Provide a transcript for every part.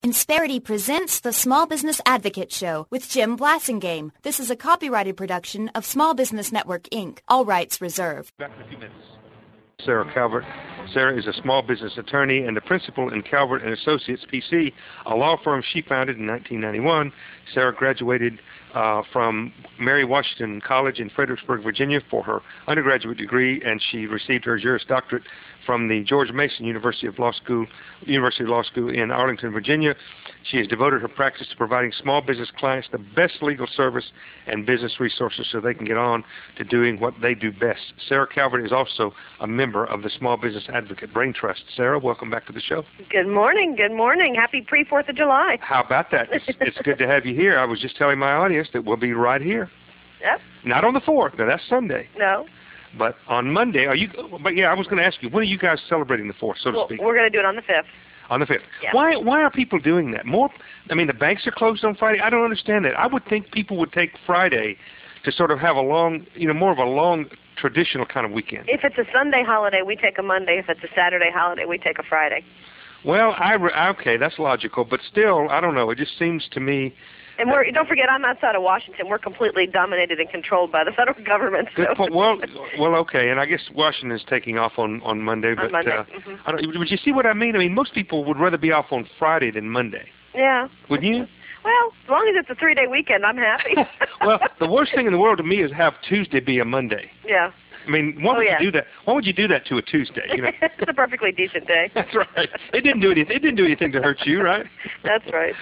Insperity presents the Small Business Advocate Show with Jim Blasingame. This is a copyrighted production of Small Business Network, Inc. All rights reserved. Back in a few minutes. Sarah Calvert. Sarah is a small business attorney and the principal in Calvert & Associates, P.C., a law firm she founded in 1991. Sarah graduated from Mary Washington College in Fredericksburg, Virginia for her undergraduate degree, and she received her Juris Doctorate from the George Mason University of Law School in Arlington, Virginia. She has devoted her practice to providing small business clients the best legal service and business resources so they can get on to doing what they do best. Sarah Calvert is also a member of the Small Business Advocate Brain Trust. Sarah, welcome back to the show. Good morning. Good morning. Happy pre-4th of July. How about that? It's good to have you here. I was just telling my audience that we'll be right here. Yep. Not on the 4th. No, that's Sunday. No. But on Monday, I was going to ask you, when are you guys celebrating the 4th, so to speak? We're going to do it on the 5th. On the 5th. Yeah. Why are people doing that? The banks are closed on Friday. I don't understand that. I would think people would take Friday to sort of have a long, more of a long traditional kind of weekend. If it's a Sunday holiday, we take a Monday. If it's a Saturday holiday, we take a Friday. Well, okay, that's logical, but still, I don't know. It just seems to me. And don't forget, I'm outside of Washington. We're completely dominated and controlled by the federal government. So. Good point. Well, okay, and I guess Washington is taking off on Monday. But would you see what I mean? I mean, most people would rather be off on Friday than Monday. Yeah. Wouldn't you? Well, as long as it's a 3-day weekend, I'm happy. Well, the worst thing in the world to me is have Tuesday be a Monday. Yeah. I mean, why would you do that? Why would you do that to a Tuesday? It's a perfectly decent day. That's right. It didn't do anything. It didn't do anything to hurt you, right? That's right.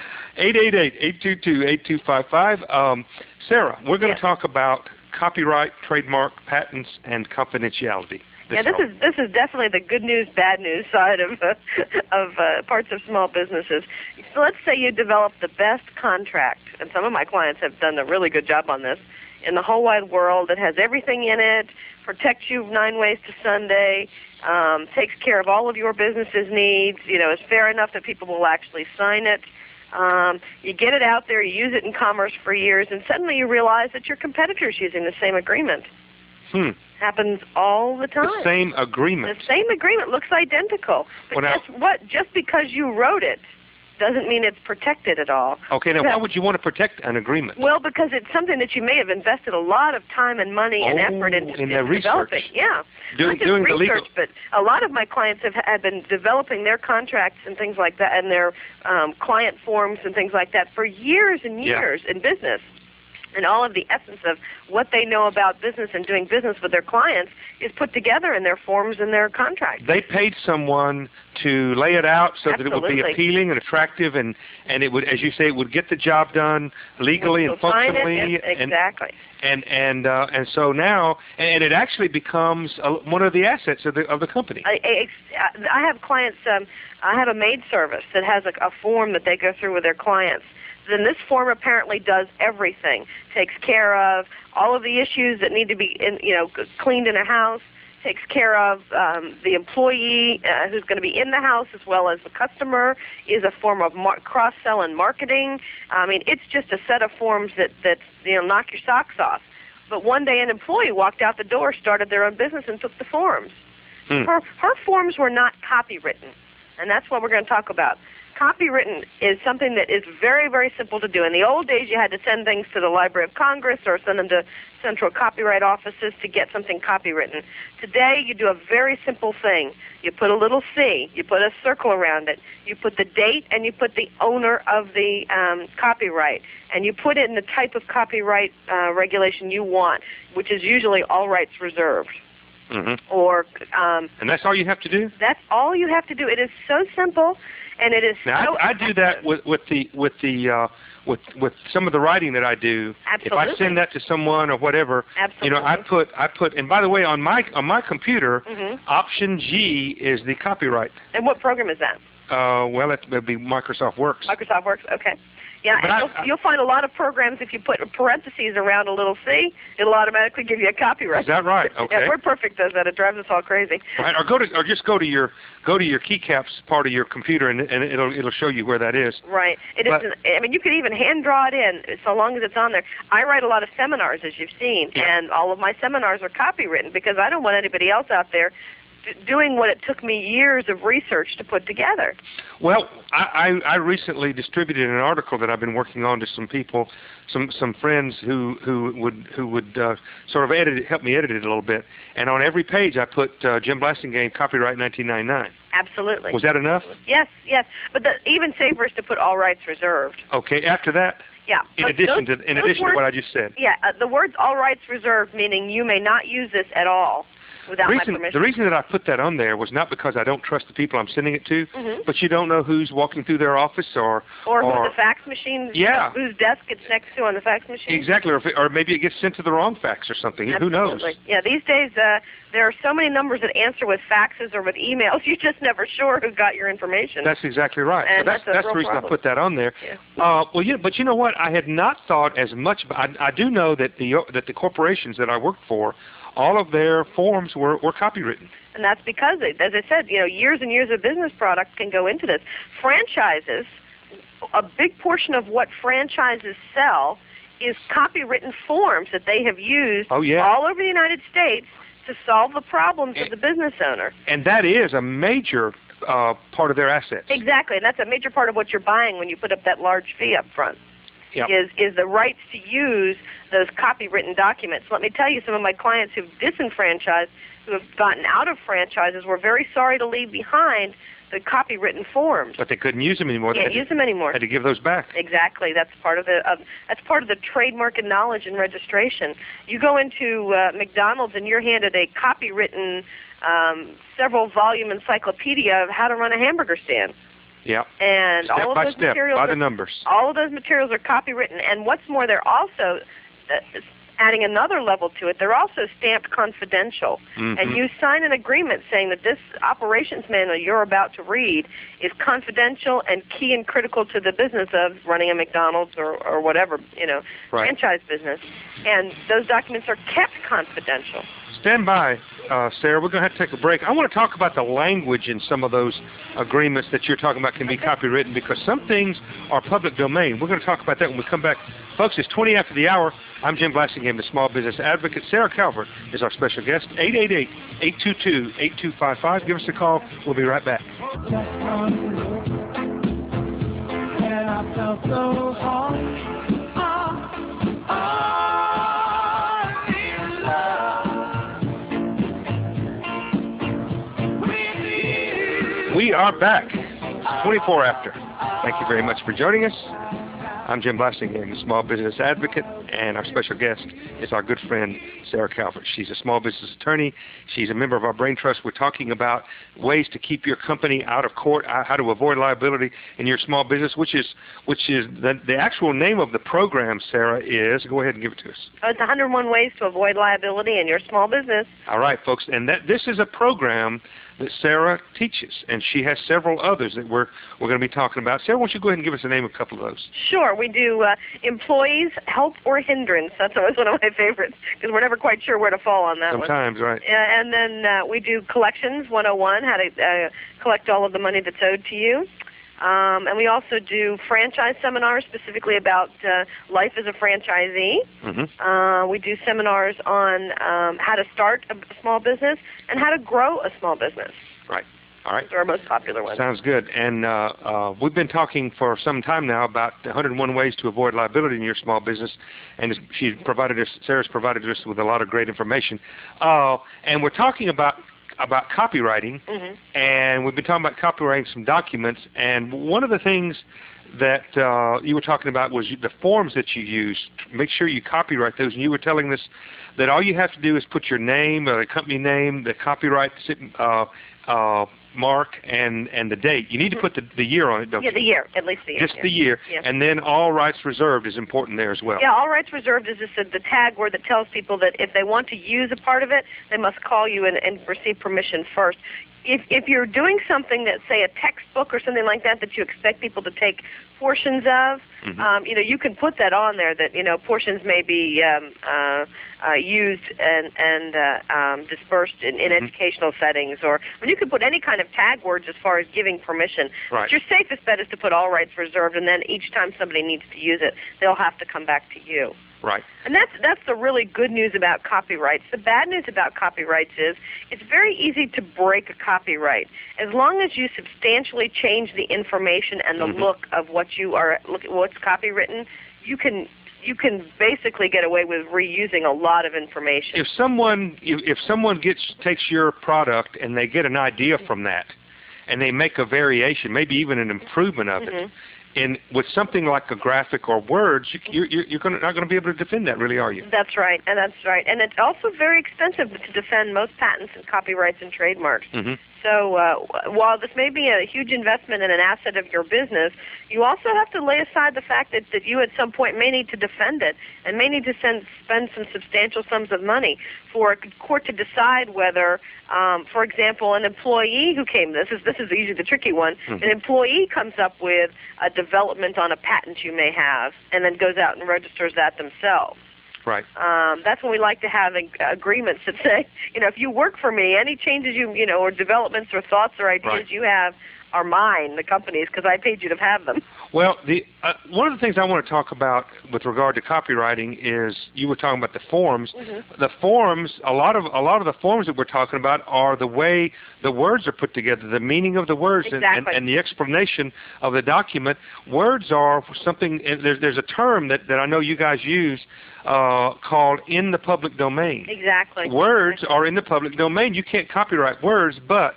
888-822-8255. Sarah, we're going to talk about copyright, trademark, patents, and confidentiality. This is definitely the good news, bad news side of parts of small businesses. So let's say you develop the best contract, and some of my clients have done a really good job on this, in the whole wide world. It has everything in it, protects you 9 ways to Sunday, takes care of all of your business's needs, is fair enough that people will actually sign it. You get it out there, you use it in commerce for years, and suddenly you realize that your competitor's using the same agreement. Happens all the time. The same agreement. The same agreement looks identical. But guess what? Just because you wrote it doesn't mean it's protected at all. Okay, now why would you want to protect an agreement? Well, because it's something that you may have invested a lot of time and money and effort into developing. Yeah. Doing the research, legal. But a lot of my clients have been developing their contracts and things like that, and their client forms and things like that for years and years in business. And all of the essence of what they know about business and doing business with their clients is put together in their forms and their contracts. They paid someone to lay it out so that it would be appealing and attractive, and it would, as you say, it would get the job done legally and functionally. Exactly. And so now, and it actually becomes one of the assets of the company. I have clients. I have a maid service that has a form that they go through with their clients. Then this form apparently does everything, takes care of all of the issues that need to be cleaned in a house, takes care of the employee who's going to be in the house as well as the customer, is a form of cross-sell and marketing. I mean, it's just a set of forms that knock your socks off. But one day an employee walked out the door, started their own business, and took the forms. Her forms were not copywritten, and that's what we're going to talk about. Copywritten is something that is very, very simple to do. In the old days, you had to send things to the Library of Congress or send them to central copyright offices to get something copywritten. Today, you do a very simple thing. You put a little C, you put a circle around it, you put the date, and you put the owner of the copyright, and you put in the type of copyright regulation you want, which is usually all rights reserved. And that's all you have to do? That's all you have to do. It is so simple. And it is. Now, I do that with some of the writing that I do. Absolutely. If I send that to someone or whatever, Absolutely. I put. And by the way, on my computer, Option G is the copyright. And what program is that? Well, it'll be Microsoft Works. Microsoft Works. Okay. Yeah, and you'll find a lot of programs, if you put parentheses around a little C, it'll automatically give you a copyright. Is that right? Okay. Yeah, WordPerfect does that. It drives us all crazy. Right. Or just go to your keycaps part of your computer, and it'll show you where that is. Right. I mean, you could even hand draw it in, so long as it's on there. I write a lot of seminars, as you've seen, and all of my seminars are copywritten because I don't want anybody else out there doing what it took me years of research to put together. Well, I recently distributed an article that I've been working on to some people, some friends who would sort of help me edit it a little bit. And on every page I put Jim Blasingame, copyright 1999. Absolutely. Was that enough? Yes. But even safer is to put all rights reserved. Okay. After that. Yeah. In addition to what I just said. Yeah. The words "all rights reserved" meaning you may not use this at all without my permission. The reason that I put that on there was not because I don't trust the people I'm sending it to, but you don't know who's walking through their office or who the fax machine, whose desk it's next to on the fax machine. Exactly, or maybe it gets sent to the wrong fax or something. Absolutely. Who knows? Yeah, these days there are so many numbers that answer with faxes or with emails. You're just never sure who got your information. That's exactly right. And so that's the reason I put that on there. Yeah. But you know what? I had not thought as much. I do know that the corporations that I worked for, all of their forms were copywritten. And that's because, as I said, years and years of business product can go into this. Franchises, a big portion of what franchises sell is copywritten forms that they have used all over the United States to solve the problems of the business owner. And that is a major part of their assets. Exactly, and that's a major part of what you're buying when you put up that large fee up front. Yep. Is the rights to use those copywritten documents. Let me tell you, some of my clients who've disenfranchised, who have gotten out of franchises, were very sorry to leave behind the copywritten forms. But they couldn't use them anymore. Can't use them anymore. Had to give those back. Exactly. That's part of the trademark and knowledge and registration. You go into McDonald's and you're handed a copywritten several volume encyclopedia of how to run a hamburger stand. Yeah. And step all of by those step, materials by the numbers. All of those materials are copywritten, and what's more, they're also adding another level to it. They're also stamped confidential, and you sign an agreement saying that this operations manual you're about to read is confidential and key and critical to the business of running a McDonald's or whatever franchise business, and those documents are kept confidential. Stand by, Sarah. We're going to have to take a break. I want to talk about the language in some of those agreements that you're talking about can be copywritten, because some things are public domain. We're going to talk about that when we come back. Folks, it's 20 after the hour. I'm Jim Blasingame, the small business advocate. Sarah Calvert is our special guest. 888-822-8255. Give us a call. We'll be right back. And I felt so We are back. 24 after. Thank you very much for joining us. I'm Jim Blasingame, the small business advocate, and our special guest is our good friend, Sarah Calvert. She's a small business attorney. She's a member of our Brain Trust. We're talking about ways to keep your company out of court, how to avoid liability in your small business, which is the actual name of the program, Sarah, is, go ahead and give it to us. It's 101 Ways to Avoid Liability in Your Small Business. All right, folks, and this is a program that Sarah teaches, and she has several others that we're going to be talking about. Sarah, why don't you go ahead and give us the name of a couple of those? Sure. We do Employees, Help, or Hindrance. That's always one of my favorites, because we're never quite sure where to fall on that Sometimes, one. Right. And then we do Collections 101, how to collect all of the money that's owed to you. And we also do franchise seminars specifically about life as a franchisee. We do seminars on how to start a small business and how to grow a small business. Right. All right. Those are our most popular ones. Sounds good. And we've been talking for some time now about 101 ways to avoid liability in your small business, and Sarah's provided us with a lot of great information. And we're talking about copywriting, and we've been talking about copywriting some documents, and one of the things that you were talking about was the forms that you use. Make sure you copyright those, and you were telling us that all you have to do is put your name, the company name, the copyright mark, and the date. You need to put the year on it, don't you? Yeah, the year, at least the year. Just the year, and then all rights reserved is important there as well. Yeah, all rights reserved is just the tag word that tells people that if they want to use a part of it, they must call you and receive permission first. If you're doing something that, say, a textbook or something like that you expect people to take portions of, you can put that on there that, portions may be used and dispersed in educational settings, or you can put any kind of tag words as far as giving permission. Right. But your safest bet is to put all rights reserved, and then each time somebody needs to use it, they'll have to come back to you. Right. And that's the really good news about copyrights. The bad news about copyrights is it's very easy to break a copyright. As long as you substantially change the information and the look of what's copywritten, you can basically get away with reusing a lot of information. If someone takes your product and they get an idea from that, and they make a variation, maybe even an improvement of it, and with something like a graphic or words, you're not going to be able to defend that, really, are you? That's right, and it's also very expensive to defend most patents and copyrights and trademarks. So while this may be a huge investment and an asset of your business, you also have to lay aside the fact that you at some point may need to defend it and may need to spend some substantial sums of money for a court to decide whether, for example, an employee who came, this is usually the tricky one, an employee comes up with a development on a patent you may have and then goes out and registers that themselves. Right. That's when we like to have agreements that say, if you work for me, any changes or developments or thoughts or ideas you have are mine, the company's, because I paid you to have them. Well, one of the things I want to talk about with regard to copywriting is you were talking about the forms. The forms, a lot of the forms that we're talking about are the way the words are put together, the meaning of the words, and the explanation of the document. Words are something. There's a term that I know you guys use called in the public domain. Exactly. Words are in the public domain. You can't copyright words, but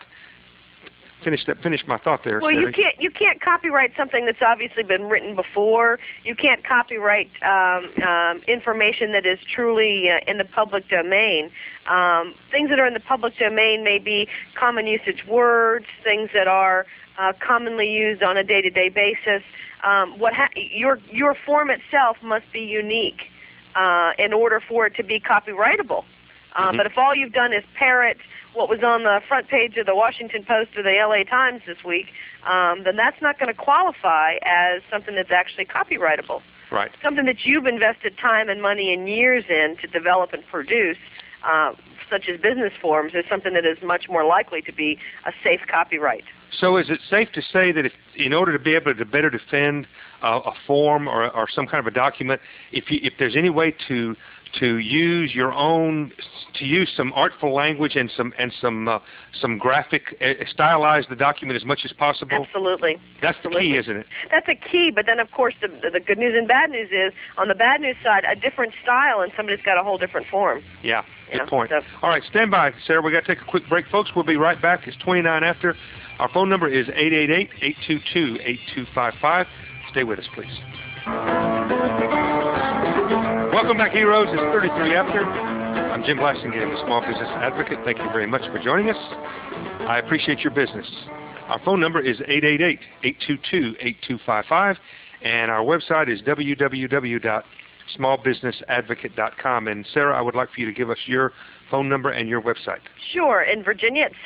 finish my thought there. Well, Sarah. you can't copyright something that's obviously been written before. You can't copyright information that is truly in the public domain. Things that are in the public domain may be common usage words, things that are commonly used on a day-to-day basis. Your form itself must be unique in order for it to be copyrightable. But if all you've done is parrot what was on the front page of the Washington Post or the LA Times this week, then that's not going to qualify as something that's actually copyrightable. Right. Something that you've invested time and money and years in to develop and produce, such as business forms, is something that is much more likely to be a safe copyright. So is it safe to say that in order to be able to better defend a form or some kind of a document, if there's any way to use some artful language and some graphic, stylize the document as much as possible? Absolutely. That's the key, isn't it? That's a key, but then of course the good news and bad news is, on the bad news side, a different style and somebody's got a whole different form. Yeah, good point. So. All right, stand by, Sarah. We've got to take a quick break, folks. We'll be right back. It's 29 after. Our phone number is 888-822-8255. Stay with us, please. Welcome back, heroes. It's 33 after. I'm Jim Blasingame, a small business advocate. Thank you very much for joining us. I appreciate your business. Our phone number is 888-822-8255, and our website is www.smallbusinessadvocate.com. And Sarah, I would like for you to give us your phone number and your website. Sure. In Virginia, it's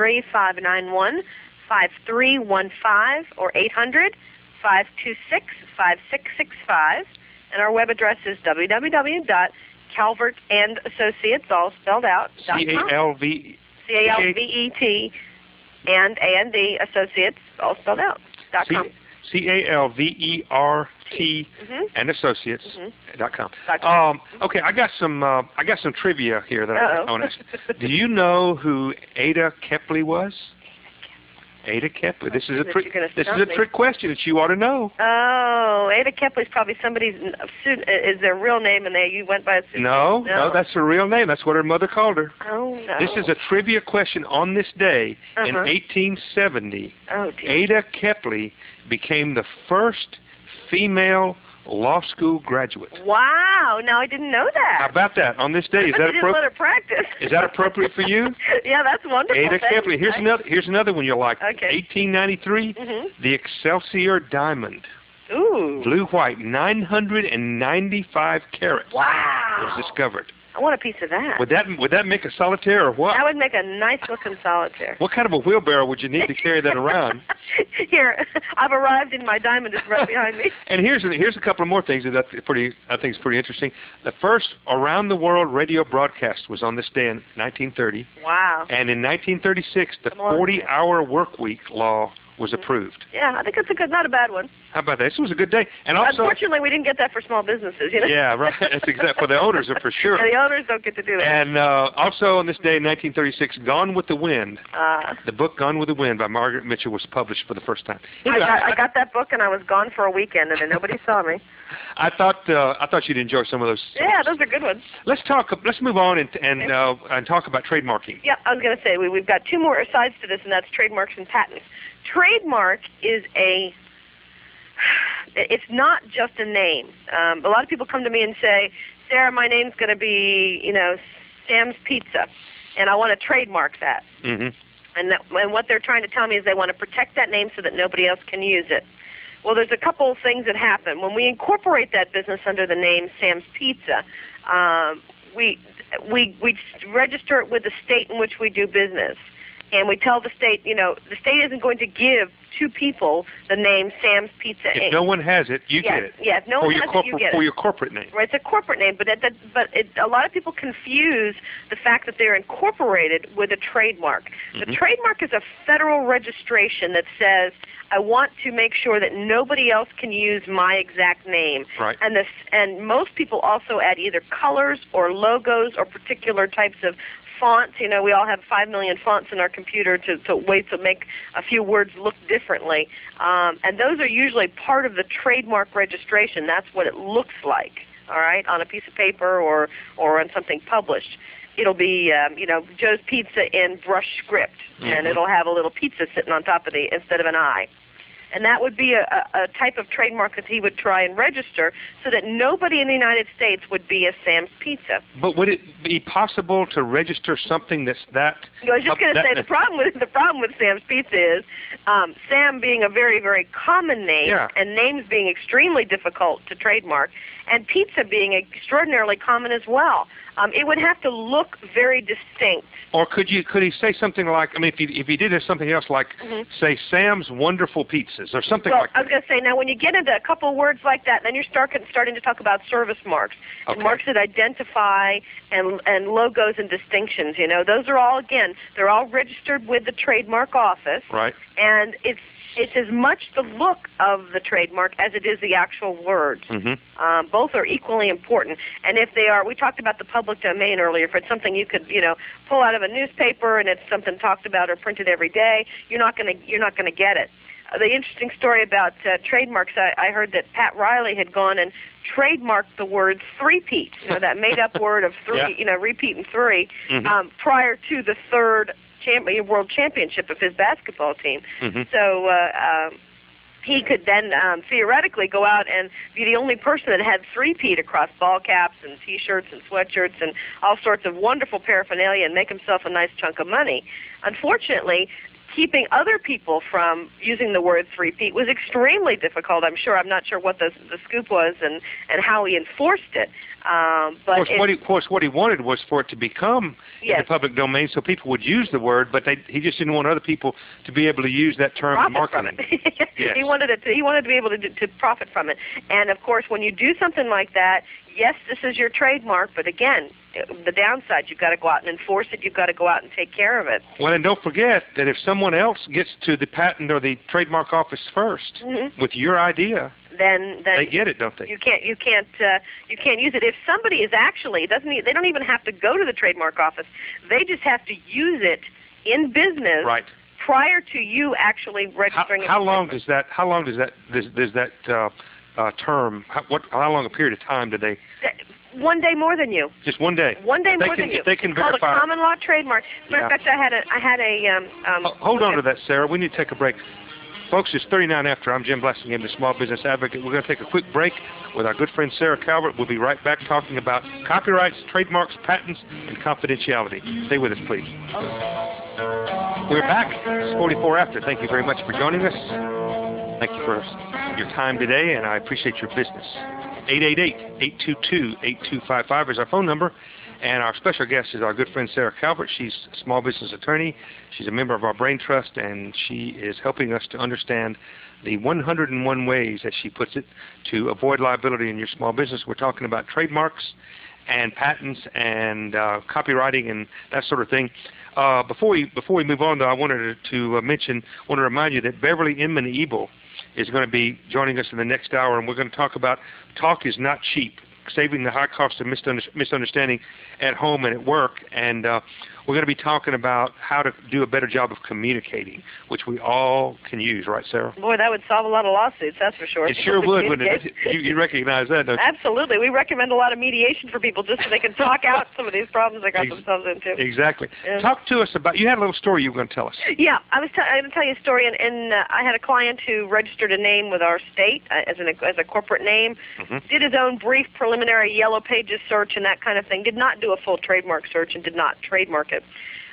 703-591-5315 or 800-526-5665. And our web address is www.calvertandassociates, all spelled out, C-A-L-V-E-T and A-N-D, Associates, all spelled out, .com. C-A-L-V-E-R-T and Associates.com. Okay, I got some trivia here that I want to ask. Do you know who Ada Kepley was? Ada Kepley. This is a trick question that you ought to know. Oh, Ada Kepley's probably somebody's is their real name, and you went by a pseudonym. No, that's her real name. That's what her mother called her. Oh no. This is a trivia question. On this day in 1870, Ada Kepley became the first female law school graduate. Wow! Now I didn't know that. How about that? On this day, is that appropriate? Let her practice. Is that appropriate for you? Yeah, that's wonderful. Ada Kepley. Here's another one you'll like. Okay. 1893, the Excelsior diamond. Ooh. Blue white, 995 carats. Wow. Was discovered. I want a piece of that. Would that make a solitaire or what? That would make a nice-looking solitaire. What kind of a wheelbarrow would you need to carry that around? Here, I've arrived and my diamond is right behind me. And here's a couple of more things that I think is pretty interesting. The first around-the-world radio broadcast was on this day in 1930. Wow. And in 1936, the 40-hour work week law was approved. Yeah, I think it's not a bad one. How about that? This was a good day. And also, unfortunately, we didn't get that for small businesses. Yeah, right. That's exactly for the owners, for sure. Yeah, the owners don't get to do that. And also on this day in 1936, Gone with the Wind. The book Gone with the Wind by Margaret Mitchell was published for the first time. Anyway, I got that book, and I was gone for a weekend, and nobody saw me. I thought you'd enjoy some of those. Yeah, those are good ones. Let's move on and talk about trademarking. Yeah, I was going to say we've got two more sides to this, and that's trademarks and patents. Trademark is it's not just a name. A lot of people come to me and say, Sarah, my name's going to be, Sam's Pizza, and I want to trademark that. Mm-hmm. And what they're trying to tell me is they want to protect that name so that nobody else can use it. Well, there's a couple of things that happen. When we incorporate that business under the name Sam's Pizza, we register it with the state in which we do business. And we tell the state, the state isn't going to give two people the name Sam's Pizza Inc. If no one has it, you get it. Yeah, if no one has it, you get it. For your corporate name. Right, it's a corporate name, but a lot of people confuse the fact that they're incorporated with a trademark. Mm-hmm. The trademark is a federal registration that says, I want to make sure that nobody else can use my exact name. Right. And most people also add either colors or logos or particular types of fonts. We all have 5 million fonts in our computer to make a few words look differently. And those are usually part of the trademark registration. That's what it looks like, all right, on a piece of paper or on something published. It'll be, Joe's Pizza in brush script, mm-hmm. and it'll have a little pizza sitting on top of instead of an I. And that would be a type of trademark that he would try and register so that nobody in the United States would be a Sam's Pizza. But would it be possible to register something that's that? I was just going to say the problem with Sam's Pizza is Sam being a very, very common name, yeah. and names being extremely difficult to trademark, and pizza being extraordinarily common as well. It would have to look very distinct. Or could he say something like, if he did something else like, mm-hmm. say, Sam's Wonderful Pizzas or something like that? I was going to say, now when you get into a couple words like that, then you're starting to talk about service marks, and marks that identify and logos and distinctions. Those are all, again, they're all registered with the trademark office. Right. And it's as much the look of the trademark as it is the actual words. Mm-hmm. Both are equally important. And if they are, we talked about the public domain earlier. If it's something you could, pull out of a newspaper and it's something talked about or printed every day, you're not going to get it. The interesting story about trademarks, I heard that Pat Riley had gone and trademarked the word three-peat, that made-up word of three, yeah. Repeat and three, mm-hmm. Prior to the third world championship of his basketball team. Mm-hmm. So he could then theoretically go out and be the only person that had three-peat across ball caps and T-shirts and sweatshirts and all sorts of wonderful paraphernalia and make himself a nice chunk of money. Unfortunately, keeping other people from using the word three-peat was extremely difficult, I'm sure. I'm not sure what the scoop was and how he enforced it. But of course, what he wanted was for it to become in the public domain so people would use the word, but he just didn't want other people to be able to use that term in marketing. Yes. He wanted to be able to profit from it. And, of course, when you do something like that, yes, this is your trademark, but again, the downside, you've got to go out and enforce it. You've got to go out and take care of it. Well, and don't forget that if someone else gets to the patent or the trademark office first mm-hmm. with your idea, then they get it, don't they? You can't use it. If somebody is actually they don't even have to go to the trademark office. They just have to use it in business. Right. Prior to you actually registering it. How long does that term? How long a period of time do they? 1 day more than you. Just 1 day. 1 day more than you. They can it's called verify. A common law trademark. As a matter of fact, I had a. Hold on to that, Sarah. We need to take a break. Folks, it's 39 after. I'm Jim Blasingame, the Small Business Advocate. We're going to take a quick break with our good friend Sarah Calvert. We'll be right back talking about copyrights, trademarks, patents, and confidentiality. Stay with us, please. We're back. It's 44 after. Thank you very much for joining us. Thank you for your time today, and I appreciate your business. 888-822-8255 is our phone number. And our special guest is our good friend Sarah Calvert. She's a small business attorney. She's a member of our Brain Trust, and she is helping us to understand the 101 ways, as she puts it, to avoid liability in your small business. We're talking about trademarks and patents and copywriting and that sort of thing. Before we move on, though, I wanted to remind you that Beverly Inman Ebel is going to be joining us in the next hour, and we're going to talk about talk is not cheap, saving the high cost of misunderstanding at home and at work. And we're going to be talking about how to do a better job of communicating, which we all can use, right, Sarah? Boy, that would solve a lot of lawsuits, that's for sure. It sure would, wouldn't it? You recognize that, don't you? Absolutely. We recommend a lot of mediation for people just so they can talk out some of these problems they got themselves into. Exactly. Yeah. Talk to us about, you had a little story you were going to tell us. Yeah, I'm going to tell you a story, and I had a client who registered a name with our state as a corporate name, did his own brief preliminary Yellow Pages search and that kind of thing, did not do a full trademark search and did not trademark it.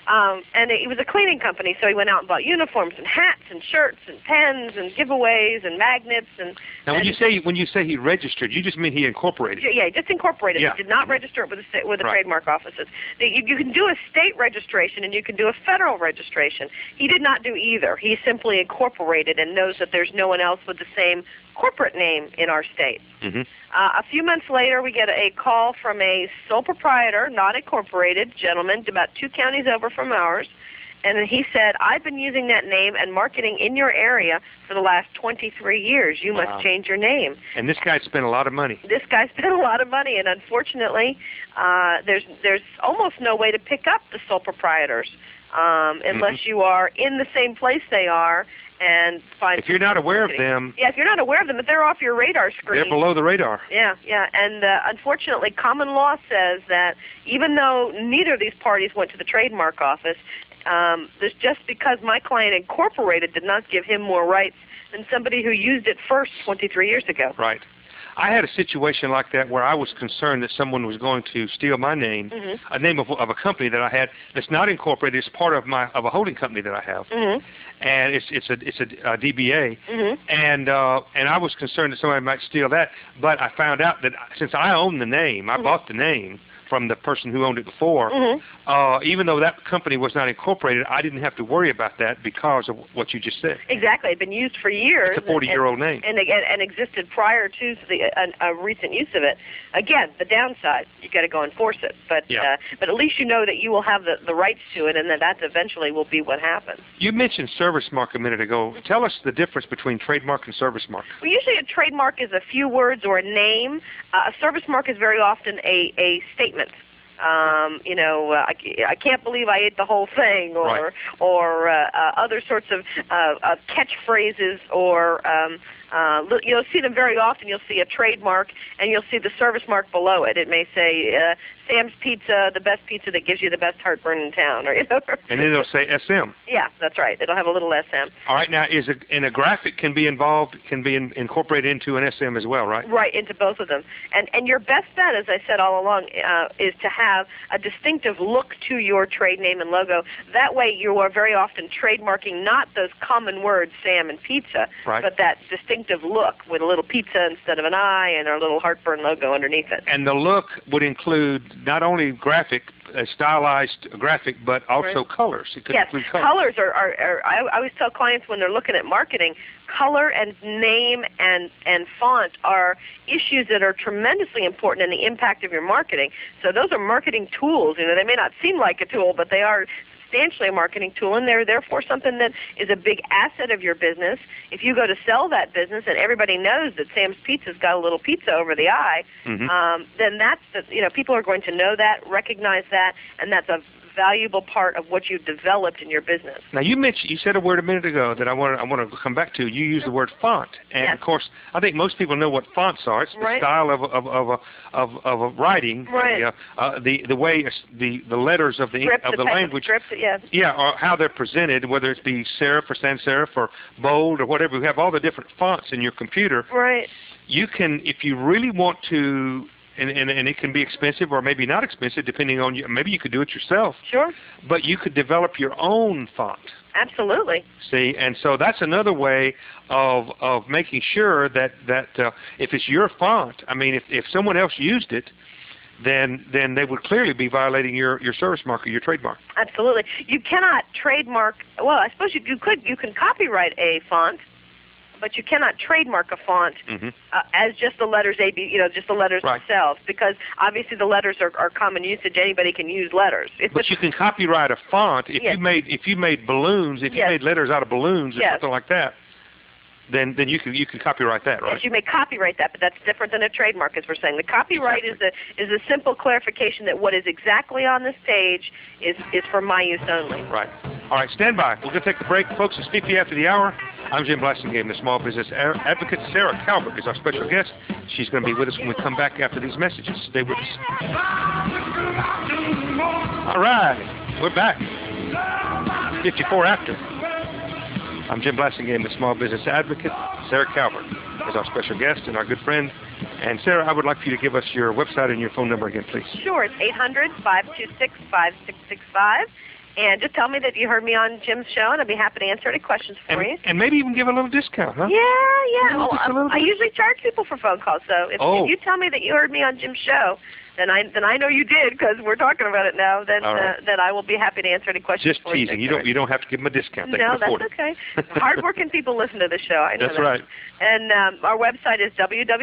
And it was a cleaning company, so he went out and bought uniforms and hats and shirts and pens and giveaways and magnets. And now, when you say he registered, you just mean he incorporated? Yeah, he just incorporated. Yeah. He did not register it with the Right. trademark offices. You can do a state registration and you can do a federal registration. He did not do either. He simply incorporated and knows that there's no one else with the same corporate name in our state. A few months later, we get a call from a sole proprietor, not incorporated gentleman, about 2 counties over from ours, and he said, I've been using that name and marketing in your area for the last 23 years. You must change your name. And this guy spent a lot of money. This guy spent a lot of money, and unfortunately, there's almost no way to pick up the sole proprietors unless you are in the same place they are and find. If you're not aware of them. Yeah, if you're not aware of them, if they're off your radar screen. They're below the radar. Yeah, yeah, and unfortunately, common law says that even though neither of these parties went to the trademark office, there's just because my client incorporated did not give him more rights than somebody who used it first 23 years ago. Right. I had a situation like that where I was concerned that someone was going to steal my name, a name of a company that I had that's not incorporated. It's part of a holding company that I have, and it's a DBA, and I was concerned that somebody might steal that. But I found out that since I own the name, I bought the name from the person who owned it before. Even though that company was not incorporated, I didn't have to worry about that because of what you just said. Exactly. It's been used for years. It's a 40-year-old name. And existed prior to a recent use of it. Again, the downside, you got to go enforce it. But but at least you know that you will have the rights to it, and that eventually will be what happens. You mentioned service mark a minute ago. Tell us the difference between trademark and service mark. Well, usually a trademark is a few words or a name. A service mark is very often a statement. I can't believe I ate the whole thing, or other sorts of catchphrases, or you'll see them very often. You'll see a trademark, and you'll see the service mark below it. It may say Sam's Pizza, the best pizza that gives you the best heartburn in town, or And then it'll say SM. Yeah, that's right. It'll have a little SM. All right. Now, a graphic can be incorporated into an SM as well, right? Right, into both of them. And your best bet, as I said all along, is to have a distinctive look to your trade name and logo. That way, you are very often trademarking not those common words, Sam and pizza, but that distinctive look with a little pizza instead of an I and a little heartburn logo underneath it. And the look would include not only graphic, stylized graphic, but also colors. It could include colors. Colors are I always tell clients when they're looking at marketing, color and name and font are issues that are tremendously important in the impact of your marketing. So those are marketing tools. They may not seem like a tool, but they are substantially a marketing tool, and they're therefore something that is a big asset of your business. If you go to sell that business and everybody knows that Sam's Pizza's got a little pizza over the I, then that's people are going to know that, recognize that, and that's a valuable part of what you've developed in your business. Now, you said a word a minute ago that I want to come back to. You used the word font, and of course, I think most people know what fonts are. It's the style of writing, the way the letters of the language, or how they're presented, whether it be serif or sans serif or bold or whatever. You have all the different fonts in your computer. Right. You can, if you really want to. And it can be expensive or maybe not expensive depending on you. Maybe you could do it yourself. Sure. But you could develop your own font. Absolutely. See, and so that's another way of making sure that if it's your font, I mean, if someone else used it, then they would clearly be violating your service mark or your trademark. Absolutely. You cannot trademark. Well, I suppose you can copyright a font. But you cannot trademark a font as just the letters just the letters themselves, because obviously the letters are common usage. Anybody can use letters. But you can copyright a font if you made balloons, if you made letters out of balloons or something like that. then you can copyright that, right? Yes, you may copyright that, but that's different than a trademark, as we're saying. The copyright is a simple clarification that what is exactly on this page is for my use only. Right. All right, stand by. We're going to take the break, folks. It's 50 after the hour. I'm Jim Blasingame, the small business advocate. Sarah Calvert is our special guest. She's going to be with us when we come back after these messages. Stay with us. All right, we're back. 54 after. I'm Jim Blasingame, the small business advocate. Sarah Calvert is our special guest and our good friend. And Sarah, I would like for you to give us your website and your phone number again, please. Sure, it's 800-526-5665. And just tell me that you heard me on Jim's show, and I'd be happy to answer any questions for you. And maybe even give a little discount, huh? Yeah. Well, I usually charge people for phone calls, so if you tell me that you heard me on Jim's show, then I know you did because we're talking about it now. Then I will be happy to answer any questions. Just teasing. You don't have to give them a discount. They no, can afford that's okay. Hardworking people listen to the show. I know that's right. And our website is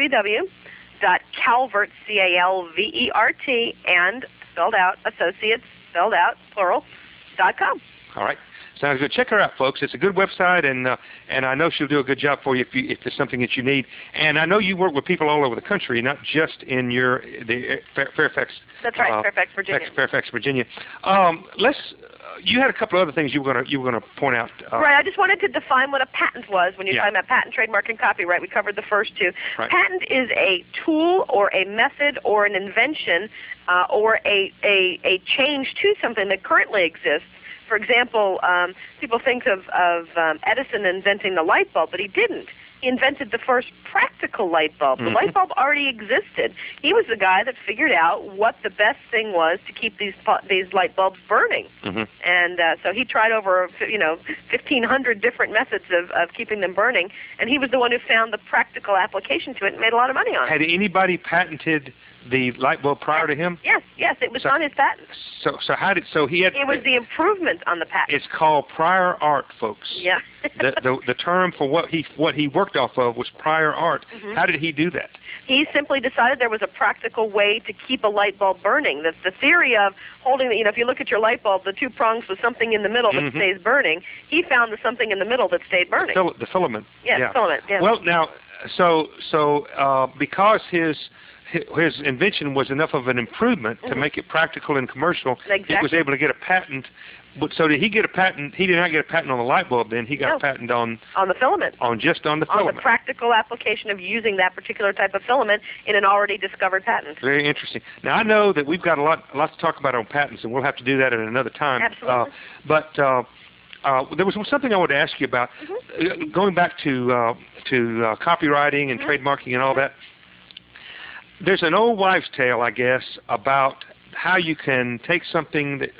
www.calvert, CALVERT, and spelled out associates, spelled out plural. .com. All right. Sounds good. Check her out, folks. It's a good website, and I know she'll do a good job for you if there's something that you need. And I know you work with people all over the country, not just in Fairfax. That's right, Fairfax, Virginia. Fairfax, Virginia. You had a couple of other things you were gonna point out. Right. I just wanted to define what a patent was. When you're talking about patent, trademark, and copyright, we covered the first two. Right. Patent is a tool or a method or an invention or a change to something that currently exists. For example, people think of Edison inventing the light bulb, but he didn't. He invented the first practical light bulb. The light bulb already existed. He was the guy that figured out what the best thing was to keep these light bulbs burning. And so he tried over 1,500 different methods of keeping them burning, and he was the one who found the practical application to it and made a lot of money on it. Had anybody patented the light bulb prior to him? Yes, it was on his patent. So he had. It was the improvement on the patent. It's called prior art, folks. Yeah. the term for what he worked off of was prior art. How did he do that? He simply decided there was a practical way to keep a light bulb burning. The theory of holding, if you look at your light bulb, the two prongs with something in the middle that stays burning. He found the something in the middle that stayed burning. The filament. Yeah, the filament. Yeah. Well, now, so because his invention was enough of an improvement to make it practical and commercial, exactly. He was able to get a patent. But so did he get a patent? He did not get a patent on the light bulb. Then he got a patent on the filament. On the filament. On the practical application of using that particular type of filament in an already discovered patent. Very interesting. Now I know that we've got a lot to talk about on patents, and we'll have to do that at another time. Absolutely. But there was something I wanted to ask you about, going back to copywriting and trademarking and all that. There's an old wives' tale, I guess, about how you can take something that,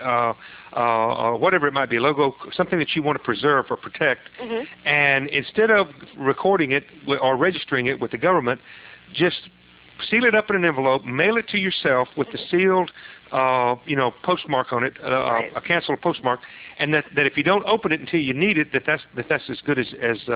whatever it might be, a logo, something that you want to preserve or protect, and instead of recording it or registering it with the government, just seal it up in an envelope, mail it to yourself with the sealed, postmark on it, a canceled postmark, and that if you don't open it until you need it, that's as good as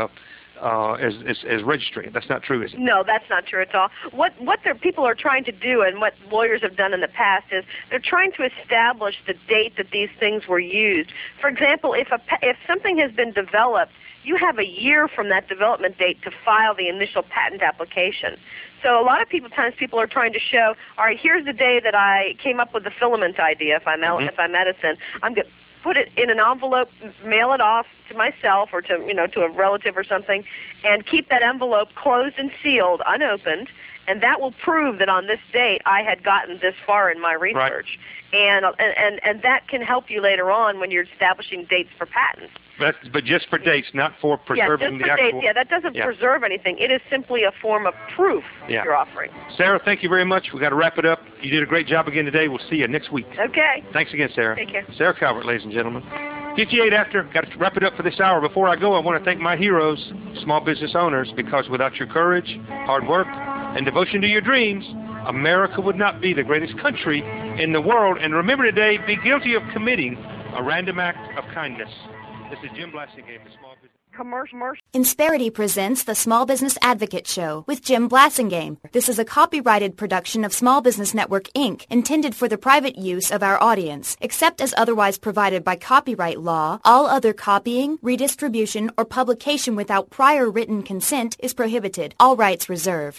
registering it. That's not true, is it? No, that's not true at all. What people are trying to do, and what lawyers have done in the past, is they're trying to establish the date that these things were used. For example, if something has been developed, you have a year from that development date to file the initial patent application. So a lot of times people are trying to show, all right, here's the day that I came up with the filament idea. If I'm Edison, I'm going to put it in an envelope, mail it off to myself or to a relative or something, and keep that envelope closed and sealed, unopened, and that will prove that on this date I had gotten this far in my research. Right. And that can help you later on when you're establishing dates for patents. But just for dates, not for preserving the actual... Dates. Yeah, that doesn't preserve anything. It is simply a form of proof you're offering. Sarah, thank you very much. We've got to wrap it up. You did a great job again today. We'll see you next week. Okay. Thanks again, Sarah. Take care. Sarah Calvert, ladies and gentlemen. 58 after. Got to wrap it up for this hour. Before I go, I want to thank my heroes, small business owners, because without your courage, hard work, and devotion to your dreams, America would not be the greatest country in the world. And remember today, be guilty of committing a random act of kindness. This is Jim Blasingame, the small business. commercial. Insperity presents the Small Business Advocate Show with Jim Blasingame. This is a copyrighted production of Small Business Network, Inc., intended for the private use of our audience. Except as otherwise provided by copyright law, all other copying, redistribution, or publication without prior written consent is prohibited. All rights reserved.